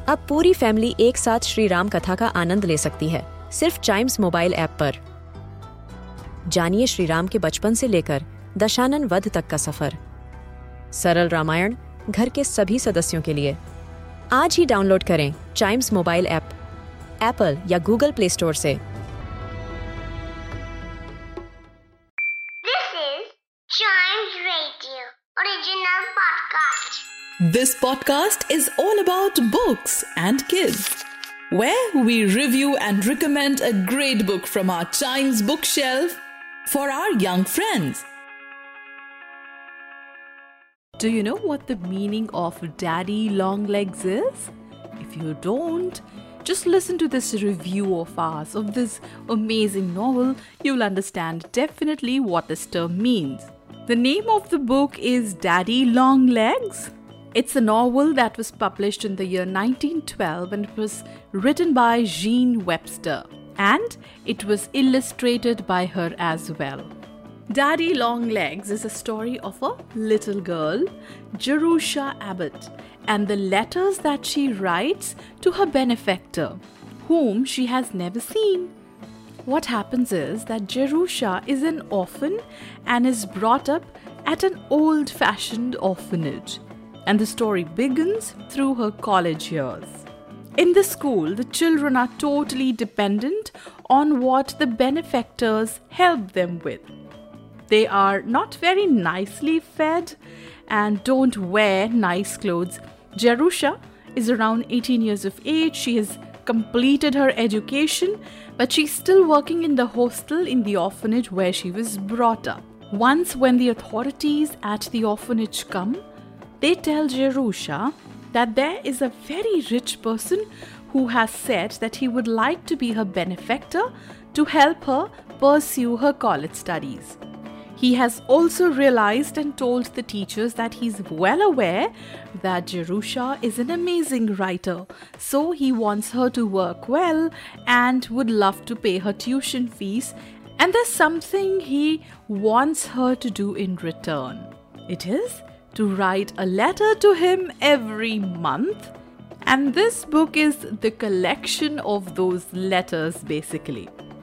अब पूरी फैमिली एक साथ श्री राम कथा का आनंद ले सकती है सिर्फ चाइम्स मोबाइल ऐप पर। जानिए श्री राम के बचपन से लेकर दशानन वध तक का सफर। सरल रामायण घर के सभी सदस्यों के लिए। आज ही डाउनलोड करें चाइम्स मोबाइल ऐप एप्पल या गूगल प्ले स्टोर से। This is Chimes Radio original podcast. This podcast is all about books and kids, where we review and recommend a great book from our Chimes bookshelf for our young friends. Do you know what the meaning of Daddy Longlegs is? If you don't, just listen to this review of ours of this amazing novel. You'll understand definitely what this term means. The name of the book is Daddy Longlegs. It's a novel that was published in the year 1912 and it was written by Jean Webster, and it was illustrated by her as well. Daddy Longlegs is a story of a little girl, Jerusha Abbott, and the letters that she writes to her benefactor, whom she has never seen. What happens is that Jerusha is an orphan and is brought up at an old-fashioned orphanage, and the story begins through her college years. In the school, the children are totally dependent on what the benefactors help them with. They are not very nicely fed and don't wear nice clothes. Jerusha is around 18 years of age. She has completed her education, but she's still working in the hostel in the orphanage where she was brought up. Once, when the authorities at the orphanage come, they tell Jerusha that there is a very rich person who has said that he would like to be her benefactor to help her pursue her college studies. He has also realized and told the teachers that he's well aware that Jerusha is an amazing writer, so he wants her to work well and would love to pay her tuition fees, and there's something he wants her to do in return. It is to write a letter to him every month, and this book is the collection of those letters basically.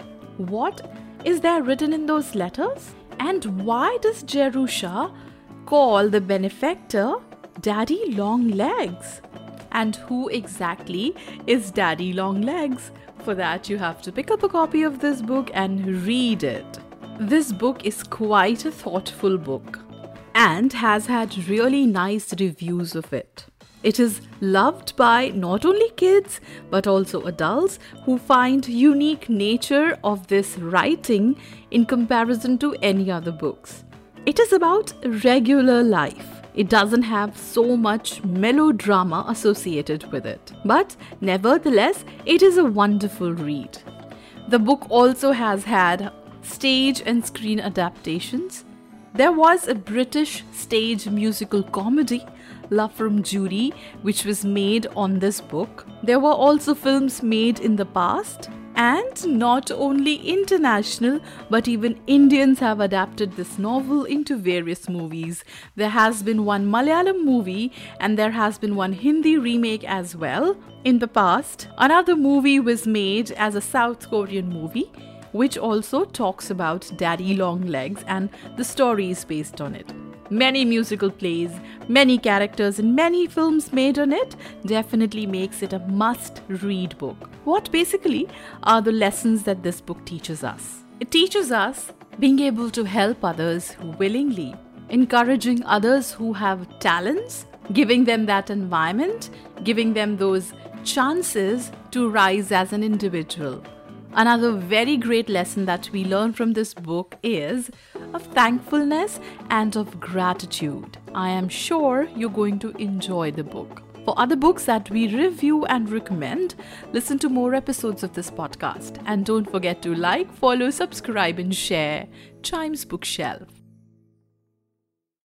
What is there written in those letters? And why does Jerusha call the benefactor Daddy Longlegs? And who exactly is Daddy Longlegs? For that, you have to pick up a copy of this book and read it. This book is quite a thoughtful book and has had really nice reviews of it. It is loved by not only kids but also adults who find unique nature of this writing in comparison to any other books. It is about regular life. It doesn't have so much melodrama associated with it, but nevertheless, it is a wonderful read. The book also has had stage and screen adaptations. There was a British stage musical comedy, Love from Judy, which was made on this book. There were also films made in the past, and not only international but even Indians have adapted this novel into various movies. There has been one Malayalam movie and there has been one Hindi remake as well. In the past, another movie was made as a South Korean movie, which also talks about Daddy Longlegs, and the story is based on it. Many musical plays, many characters and many films made on it definitely makes it a must-read book. What basically are the lessons that this book teaches us? It teaches us being able to help others willingly, encouraging others who have talents, giving them that environment, giving them those chances to rise as an individual. Another very great lesson that we learn from this book is of thankfulness and of gratitude. I am sure you're going to enjoy the book. For other books that we review and recommend, listen to more episodes of this podcast. And don't forget to like, follow, subscribe and share Chimes Bookshelf.